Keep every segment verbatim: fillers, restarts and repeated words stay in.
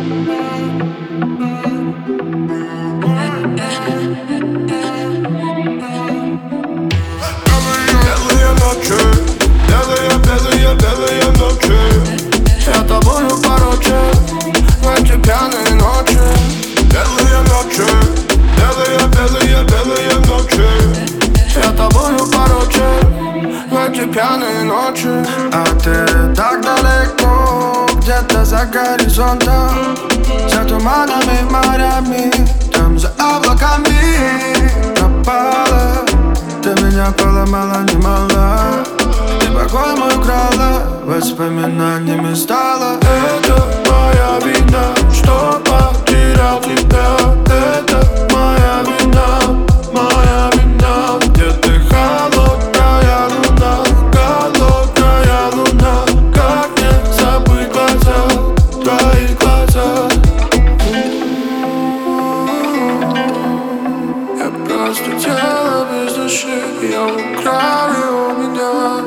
Белые ночи, белые, белые, белые ночи. Я тобою порочен в эти пьяные ночи. Белые ночи, белые, белые, белые ночи. Я тобою порочен в эти пьяные ночи. А ты так далеко, где-то за горизонтом, за туманами, морями, там за облаками пропала. Ты меня поломала немало, ты покой мой украла, воспоминаниями стала. Это моя вина, что потерял тебя. Это моя вина, моя вина. Где ты, холодная луна, холодная луна? Как мне забыть глаза, твои глаза? Я просто тело без души, я украли у меня.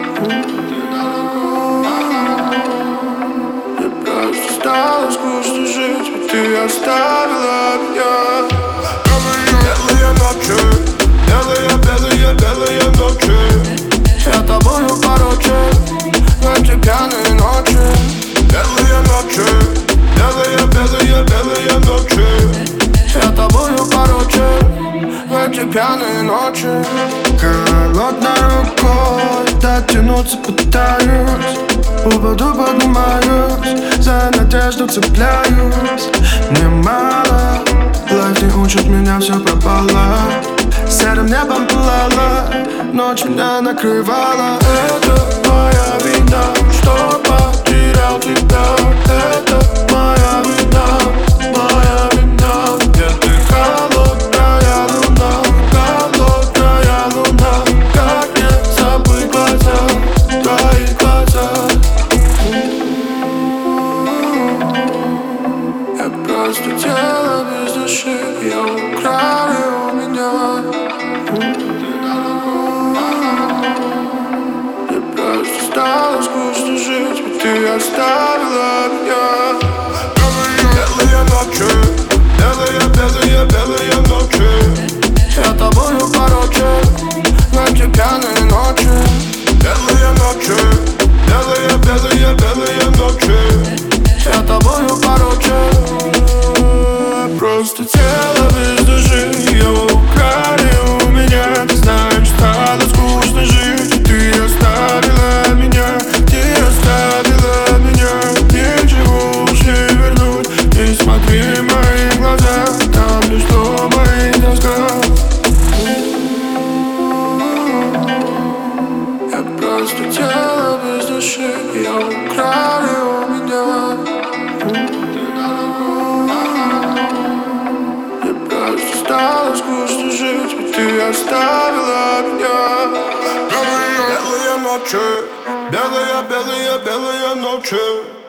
Мне просто стало скучно жить, ведь ты оставила меня. Белые ночи, белые, белые, белые ночи. Я тобою порочен в эти пьяные ночи. Белые ночи, белые, белые, белые ночи. Я тобою порочен в эти пьяные ночи. Холодной рукой дотянуться пытаюсь, упаду, поднимаюсь, за надежду цепляюсь. Мне мало, лайф не учит меня, все пропало. Серым небом пылала, ночь меня накрывала. Это моя вина, что потерял тебя. Это моя вина, моя вина. Где ты, холодная луна, холодная луна? Как мне забыть глаза, твои глаза? Я просто тело без души, я украли у меня. Мне просто стало скучно жить, ведь ты оставила меня. Белые ночи, белые, белые, белые ночи. Я тобою порочен в эти пьяные ночи. Белые ночи, белые, белые, белые ночи. Я тобою порочен. Просто тело без души, его украли у меня. Ты знаешь, стало скучно жить, ты оставила меня. Ты оставила меня, ничего уж не вернуть. Не смотри в мои глаза, там лишь дома и тоска. Я просто тело без души, я украли у меня. Мне просто стало скучно жить, ведь ты оставила меня. Белые ночи, белые, белые, белые ночи.